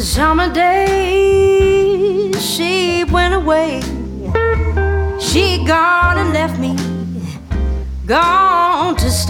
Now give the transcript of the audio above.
Summer day, she went away. She gone and left me, gone